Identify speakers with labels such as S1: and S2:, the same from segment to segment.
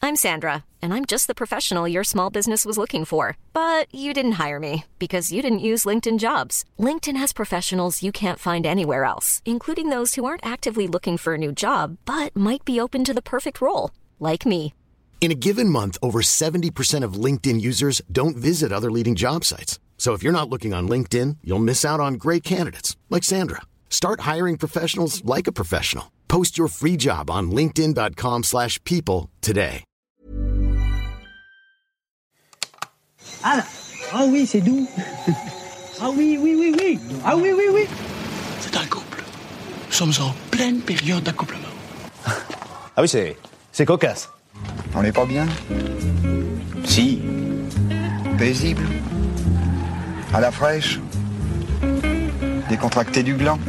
S1: I'm Sandra, and I'm just the professional your small business was looking for. But you didn't hire me because you didn't use LinkedIn Jobs. LinkedIn has professionals you can't find anywhere else, including those who aren't actively looking for a new job, but might be open to the perfect role, like me.
S2: In a given month, over 70% of LinkedIn users don't visit other leading job sites. So if you're not looking on LinkedIn, you'll miss out on great candidates like Sandra. Start hiring professionals like a professional. Post your free job on linkedin.com/people today.
S3: Ah, oui, c'est doux. Ah oui. Ah oui.
S4: C'est un couple. Nous sommes en pleine période d'accouplement.
S5: Ah oui, c'est cocasse.
S6: On n'est pas bien?
S4: Si.
S6: Paisible? À la fraîche? Décontracté du gland?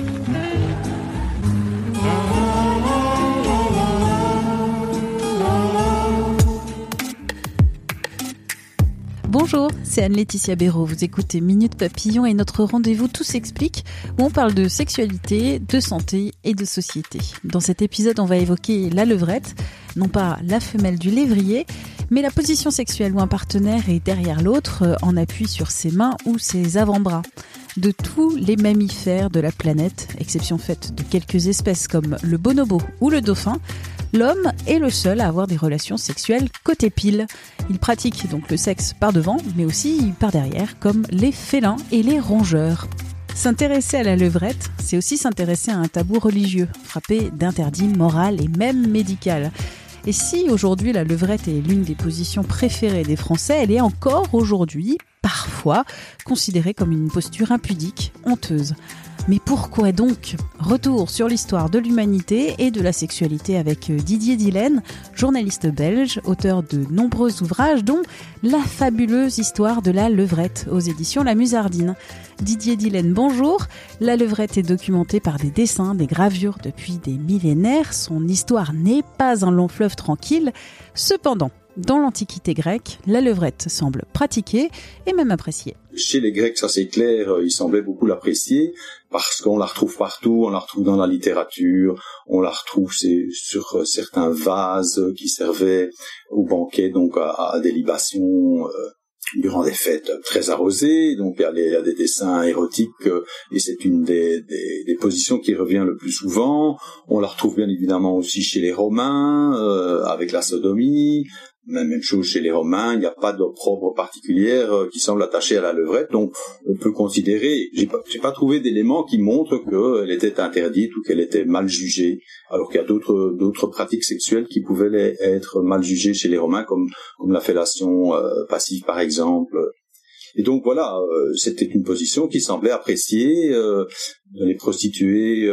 S7: Bonjour, c'est Anne-Laetitia Béraud. Vous écoutez Minute Papillon et notre rendez-vous Tout s'explique où on parle de sexualité, de santé et de société. Dans cet épisode, on va évoquer la levrette, non pas la femelle du lévrier, mais la position sexuelle où un partenaire est derrière l'autre en appui sur ses mains ou ses avant-bras. De tous les mammifères de la planète, exception faite de quelques espèces comme le bonobo ou le dauphin, l'homme est le seul à avoir des relations sexuelles côté pile. Il pratique donc le sexe par devant, mais aussi par derrière, comme les félins et les rongeurs. S'intéresser à la levrette, c'est aussi s'intéresser à un tabou religieux, frappé d'interdit moral et même médical. Et si aujourd'hui la levrette est l'une des positions préférées des Français, elle est encore aujourd'hui, parfois, considérée comme une posture impudique, honteuse. Mais pourquoi donc ? Retour sur l'histoire de l'humanité et de la sexualité avec Didier Dillène, journaliste belge, auteur de nombreux ouvrages dont La fabuleuse histoire de la levrette aux éditions La Musardine. Didier Dillène, bonjour. La levrette est documentée par des dessins, des gravures depuis des millénaires. Son histoire n'est pas un long fleuve tranquille. Cependant, dans l'Antiquité grecque, la levrette semble pratiquée et même appréciée.
S8: Chez les Grecs, ça c'est clair, ils semblaient beaucoup l'apprécier parce qu'on la retrouve partout, on la retrouve dans la littérature, on la retrouve sur certains vases qui servaient aux banquets, donc à des libations durant des fêtes très arrosées. Donc il y a des dessins érotiques et c'est une des positions qui revient le plus souvent. On la retrouve bien évidemment aussi chez les Romains avec la sodomie. Même chose chez les Romains, il n'y a pas d'opprobre particulière qui semble attachée à la levrette, donc on peut considérer, j'ai pas trouvé d'éléments qui montrent qu'elle était interdite ou qu'elle était mal jugée, alors qu'il y a d'autres pratiques sexuelles qui pouvaient être mal jugées chez les Romains, comme la fellation passive par exemple. Et donc voilà, c'était une position qui semblait appréciée dans les prostituées,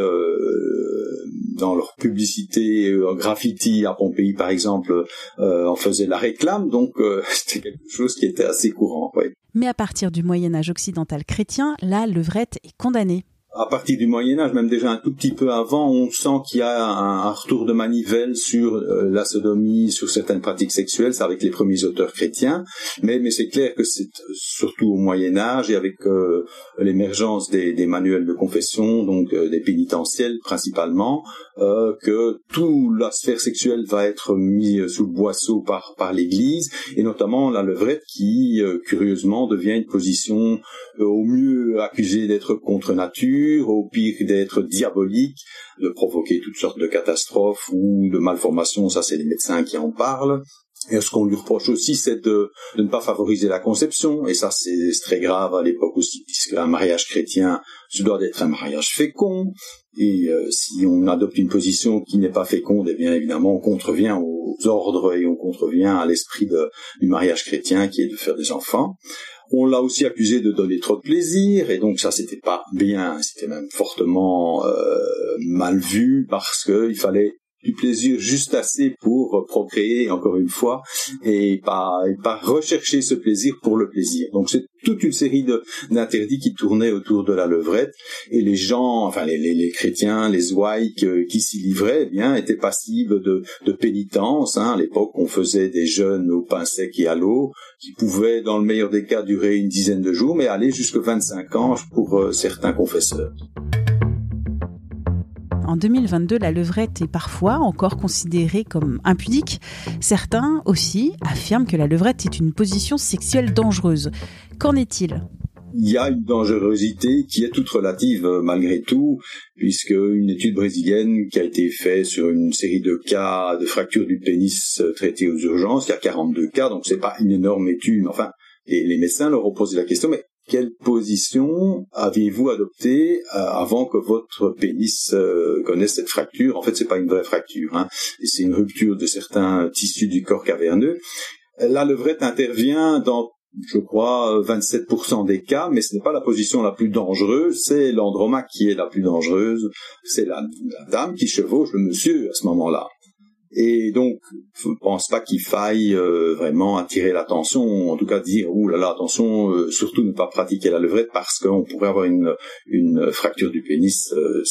S8: dans leur publicité graffiti à Pompéi par exemple, en faisait la réclame, donc c'était quelque chose qui était assez courant. Ouais.
S7: Mais à partir du Moyen-Âge occidental chrétien, la levrette est condamnée.
S8: À partir du Moyen-Âge, même déjà un tout petit peu avant, on sent qu'il y a un retour de manivelle sur la sodomie, sur certaines pratiques sexuelles, c'est avec les premiers auteurs chrétiens, mais c'est clair que c'est surtout au Moyen-Âge et avec l'émergence des manuels de confession, donc des pénitentiels principalement, que toute la sphère sexuelle va être mise sous le boisseau par l'Église, et notamment la levrette qui, curieusement, devient une position au mieux accusée d'être contre nature, au pire d'être diabolique, de provoquer toutes sortes de catastrophes ou de malformations, ça c'est les médecins qui en parlent. Et ce qu'on lui reproche aussi, c'est de ne pas favoriser la conception, et ça c'est très grave à l'époque aussi, puisque un mariage chrétien se doit d'être un mariage fécond, et si on adopte une position qui n'est pas féconde, eh bien évidemment on contrevient aux ordres et on contrevient à l'esprit du mariage chrétien qui est de faire des enfants. On l'a aussi accusé de donner trop de plaisir, et donc ça c'était pas bien, c'était même fortement mal vu, parce qu'il fallait du plaisir juste assez pour procréer, encore une fois, et pas rechercher ce plaisir pour le plaisir. Donc c'est toute une série d'interdits qui tournaient autour de la levrette, et les gens, enfin les chrétiens, les ouailles qui s'y livraient, eh bien étaient passibles de pénitence. À l'époque, on faisait des jeûnes au pain sec et à l'eau, qui pouvaient, dans le meilleur des cas, durer une dizaine de jours, mais aller jusqu'à 25 ans pour certains confesseurs.
S7: En 2022, la levrette est parfois encore considérée comme impudique. Certains aussi affirment que la levrette est une position sexuelle dangereuse. Qu'en est-il ?
S8: Il y a une dangerosité qui est toute relative malgré tout, puisque une étude brésilienne qui a été faite sur une série de cas de fracture du pénis traités aux urgences, il y a 42 cas, donc c'est pas une énorme étude, mais enfin, les médecins leur ont posé la question, mais quelle position aviez-vous adoptée avant que votre pénis connaisse cette fracture ? En fait, c'est pas une vraie fracture, hein, c'est une rupture de certains tissus du corps caverneux. La levrette intervient dans, je crois, 27% des cas, mais ce n'est pas la position la plus dangereuse, c'est l'andromaque qui est la plus dangereuse, c'est la dame qui chevauche le monsieur à ce moment-là. Et donc, je ne pense pas qu'il faille vraiment attirer l'attention, en tout cas dire, ouh là là, attention, surtout ne pas pratiquer la levrette parce qu'on pourrait avoir une fracture du pénis,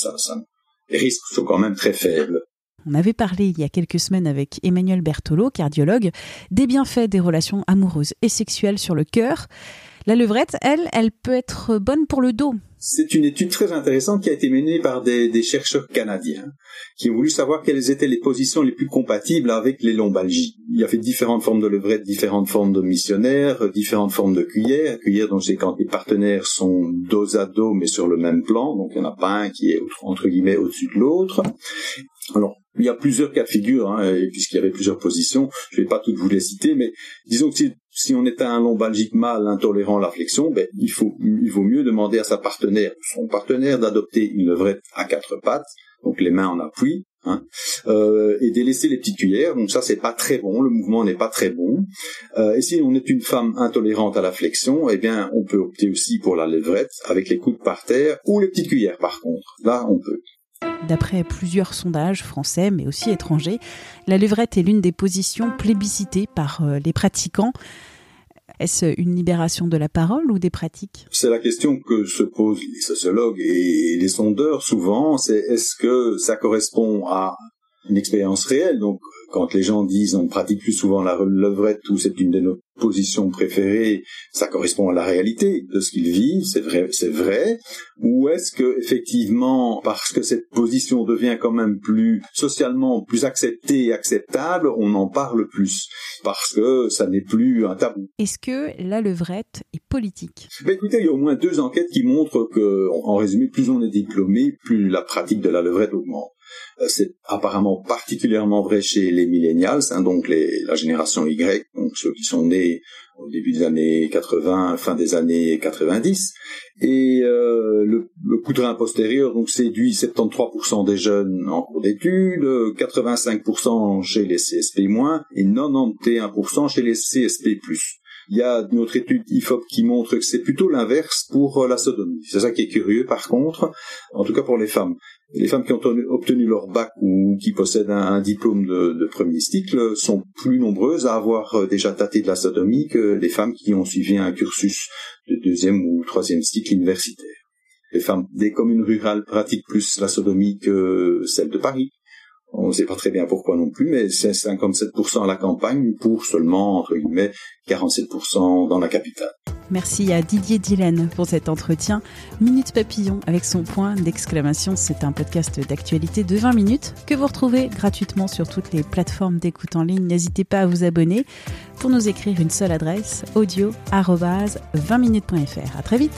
S8: les risques sont quand même très faibles.
S7: On avait parlé il y a quelques semaines avec Emmanuel Bertolo, cardiologue, des bienfaits des relations amoureuses et sexuelles sur le cœur. La levrette, elle peut être bonne pour le dos.
S8: C'est une étude très intéressante qui a été menée par des chercheurs canadiens qui ont voulu savoir quelles étaient les positions les plus compatibles avec les lombalgies. Il y avait différentes formes de levrette, différentes formes de missionnaires, différentes formes de cuillères. Cuillère, donc c'est quand les partenaires sont dos à dos mais sur le même plan, donc il n'y en a pas un qui est entre guillemets au-dessus de l'autre. Alors, il y a plusieurs cas de figure, hein, puisqu'il y avait plusieurs positions. Je ne vais pas toutes vous les citer, mais disons que si on est un lombalgique mâle intolérant à la flexion, il vaut mieux demander à son partenaire d'adopter une levrette à 4 pattes, donc les mains en appui, hein, et délaisser les petites cuillères. Donc ça, c'est pas très bon, le mouvement n'est pas très bon. Et si on est une femme intolérante à la flexion, eh bien, on peut opter aussi pour la levrette avec les coudes par terre ou les petites cuillères par contre. Là, on peut.
S7: D'après plusieurs sondages français, mais aussi étrangers, la levrette est l'une des positions plébiscitées par les pratiquants. Est-ce une libération de la parole ou des pratiques ?
S8: C'est la question que se posent les sociologues et les sondeurs souvent, c'est est-ce que ça correspond à une expérience réelle ? Donc, quand les gens disent on pratique plus souvent la levrette ou c'est une de nos positions préférées, ça correspond à la réalité de ce qu'ils vivent, c'est vrai. Ou est-ce que effectivement, parce que cette position devient quand même plus socialement plus acceptée et acceptable, on en parle plus parce que ça n'est plus un tabou.
S7: Est-ce que la levrette est politique ?
S8: Écoutez, il y a au moins 2 enquêtes qui montrent que, en résumé, plus on est diplômé, plus la pratique de la levrette augmente. C'est apparemment particulièrement vrai chez les millennials, hein, donc la génération Y, donc ceux qui sont nés au début des années 80, fin des années 90, et le coup de rein postérieur donc séduit 73% des jeunes en cours d'études, 85% chez les CSP-, et 91% chez les CSP+. Il y a une autre étude IFOP qui montre que c'est plutôt l'inverse pour la sodomie. C'est ça qui est curieux par contre, en tout cas pour les femmes. Les femmes qui ont obtenu leur bac ou qui possèdent un diplôme de premier cycle sont plus nombreuses à avoir déjà tâté de la sodomie que les femmes qui ont suivi un cursus de 2e ou 3e cycle universitaire. Les femmes des communes rurales pratiquent plus la sodomie que celles de Paris. On ne sait pas très bien pourquoi non plus, mais c'est 57% à la campagne pour seulement, entre guillemets, 47% dans la capitale.
S7: Merci à Didier Dillène pour cet entretien. Minute Papillon avec son point d'exclamation. C'est un podcast d'actualité de 20 minutes que vous retrouvez gratuitement sur toutes les plateformes d'écoute en ligne. N'hésitez pas à vous abonner. Pour nous écrire une seule adresse, audio@20minutes.fr. À très vite.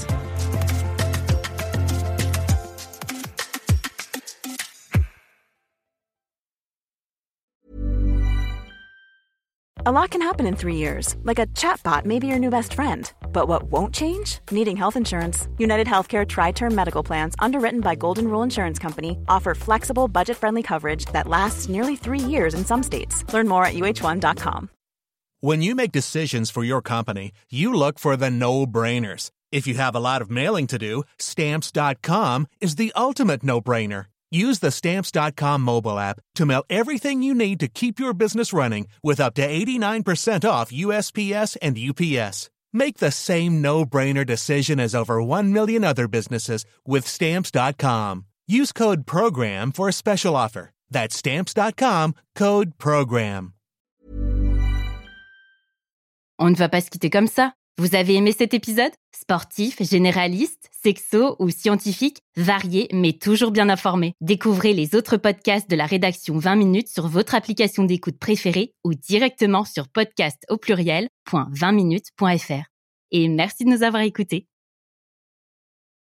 S9: A lot can happen in 3 years, like a chatbot may be your new best friend. But what won't change? Needing health insurance. United Healthcare Tri-Term Medical Plans, underwritten by Golden Rule Insurance Company, offer flexible, budget-friendly coverage that lasts nearly 3 years in some states. Learn more at uh1.com.
S10: When you make decisions for your company, you look for the no-brainers. If you have a lot of mailing to do, Stamps.com is the ultimate no-brainer. Use the Stamps.com mobile app to mail everything you need to keep your business running with up to 89% off USPS and UPS. Make the same no-brainer decision as over 1 million other businesses with Stamps.com. Use code PROGRAM for a special offer. That's Stamps.com, code PROGRAM.
S11: On ne va pas se quitter comme ça. Vous avez aimé cet épisode ? Sportif, généraliste, sexo ou scientifique, varié mais toujours bien informé. Découvrez les autres podcasts de la rédaction 20 minutes sur votre application d'écoute préférée ou directement sur podcast@20minutes.fr. Et merci de nous avoir écoutés.